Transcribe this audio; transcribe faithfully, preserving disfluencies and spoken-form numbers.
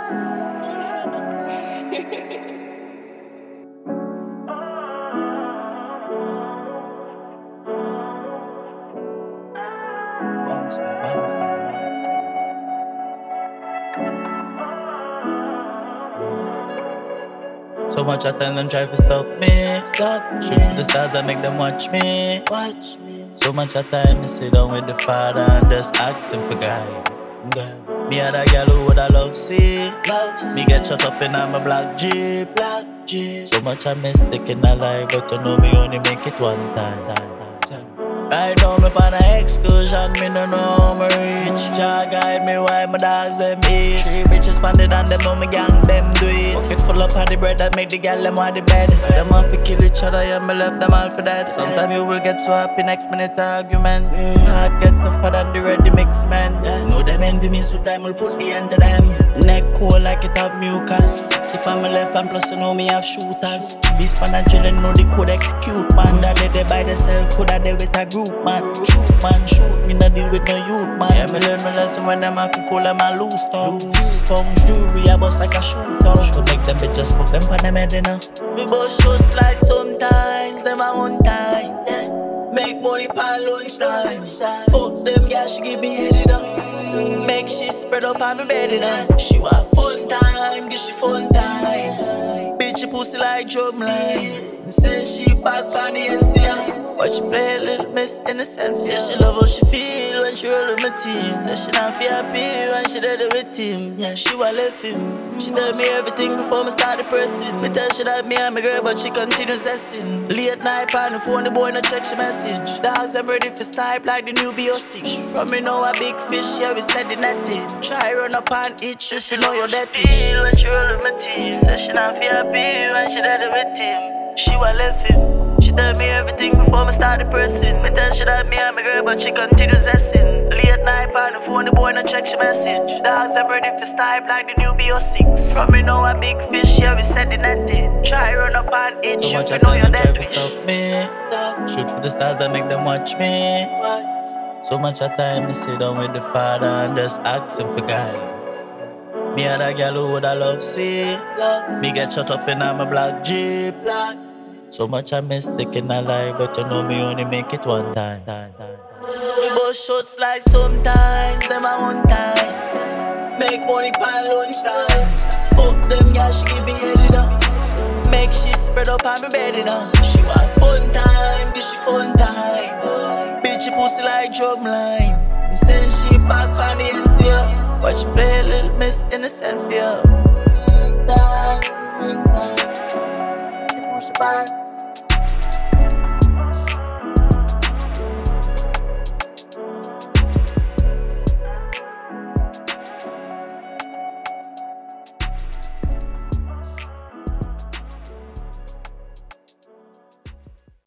Bounce, bounce, bounce. So much I tell them try to stop me. Stop. Shoot for the stars that make them watch me. Watch me. So much I time to sit down with the father and just ask him for guide. God. Me and a girl who would I love see. Love see. Me get shut up in my black jeep. Black jeep. So much I miss taking a lie, but you know me only make it one time. time, time. Right now me on a excursion, me no know how me reach. Jah guide me while my dogs them eat. Three bitches panded and them know me gang them do it. Pocket full up of the bread that make the gal them want the bed. Them want to kill each other, yeah me left them all for dead. Sometimes you will get so happy, next minute argument. Heart get tougher than the ready mix man. Know them envy me, so time will put the end to them. Neck cold like it have mucus. Slip on my left and plus you know me have shooters. Beast pan and chillin' know they could execute man. That they they by themselves, coulda they with a group man. Shoot man, shoot me not deal with no youth man. Yeah, me learn my lesson when them have to full of my loose tongue. Tongues jewelry, I bust like a shootout. To make them bitches fuck them pan them head inna. We bust shots like sometimes them a one time. Yeah. Make money pan lunchtime. Fuck them girls, she give me head inna. Make she spread up on me bed inna. She want fun time, give she fun time. Bitch, your pussy like drumline. Send she back on the N C A. Watch she play a little Miss Innocent. Say she love how she feel when she roll with my team. Say she not feel happy when she dead with him. Yeah, she wa left him. She tell me everything before me start the pressing. Me tell she that me and my girl, but she continue zesting. Late night on the phone, the boy no check she message. Dogs I'm ready for snipe like the new B O six. From me know a big fish, yeah we said the netted. Try run up and eat if you know you're dead fish. When she roll with my teeth, say she not feel happy when she dead with him. She wa left him. She tell me everything before me start the pressing. Me tell she that me and my girl, but she continue zesting. Late night on the phone, the boy no check she message. Dogs I'm ready for snipe like the new B O six. From me know a big fish, yeah we said the netted. Try run up and eat So much you I know you're tell them dead try to fish. stop me. Stop. Shoot for the stars that make them watch me. So much I time to sit down with the father and just ask him for guide. Me and a girl who would I love see. Me get shut up in my black jeep. So much I miss taking a lie, but you know me only make it one time. We bust shots like sometimes them a one time. Make money pan lunchtime. Fuck them girls, she give me head inna. Make she spread up on me bed inna. She want fun time, give she fun time. Bitch your pussy like drumline. Send she back on the N C A. Watch she play a little Miss Innocent for you. Pussy bad.